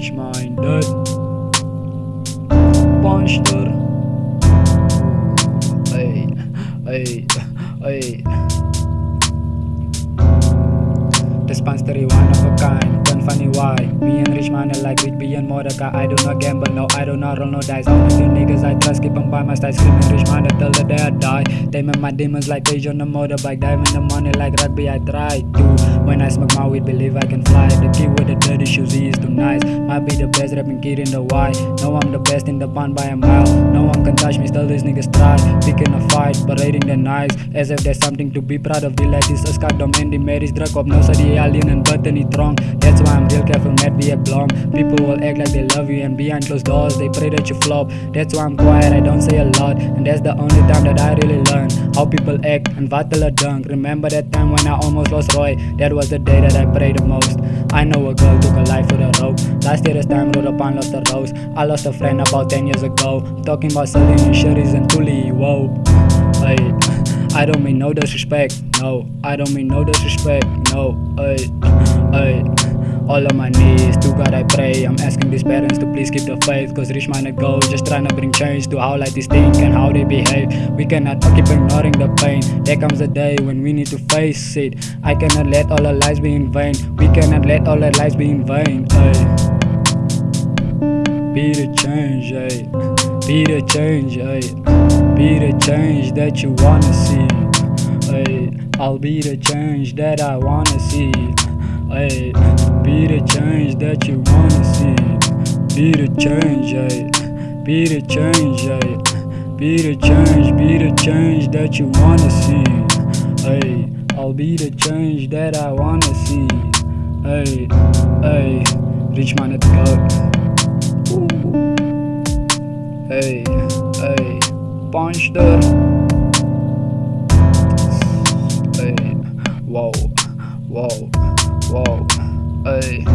rich-minded monster. Hey, hey, hey. Dispensary, one of a kind, done funny why. Me and rich man are like rich being Mordecai. I do not gamble, no, I do not roll no dice. Only the niggas I trust, keep them by my side, screaming rich man until the day I die. Taming my demons like age on a motorbike, diving the money like rugby. I try to. When I smoke my weed, believe I can fly. The kid with the dirty shoes, he is too nice. Might be the best rapping kid in the Y. No, I'm the best in the band by a mile. No one can touch me, still these niggas try. Picking a fight, parading the knives, as if there's something to be proud of. The light is a sky, dom en die marys druk op. Nou sal die alien en bid in die tronk. That's why I'm real careful met wie ek blom. People will act like they love you, and behind closed doors they pray that you flop. That's why I'm quiet, I don't say a lot, and that's the only time that I really learn how people act and wat hulle dink. Remember that time when I almost lost Roy? That was the day that I prayed the most. I know a girl took a life for the rope. Last year this time rode up and lost a rose. I lost a friend about 10 years ago. I'm talking about selling insurance and Tuli, whoa. Hey, I don't mean no disrespect, no. I don't mean no disrespect, no. Hey, hey. All on my knees, to God I pray. I'm asking these parents to please keep the faith, cause rich minded go, just trying to bring change to how life is think and how they behave. We cannot keep ignoring the pain. There comes a day when we need to face it. I cannot let all our lives be in vain. We cannot let all our lives be in vain. Ay. Be the change, ay. Be the change, ay. Be the change that you wanna see. Ay. I'll be the change that I wanna see. Ay, be the change that you wanna see. Be the change, ay. Be the change, ay. Be the change that you wanna see. Ay, I'll be the change that I wanna see. Ay, ay, rich man at God. Ay, ay, punchster. Ay, wow, wow. Wow, hey.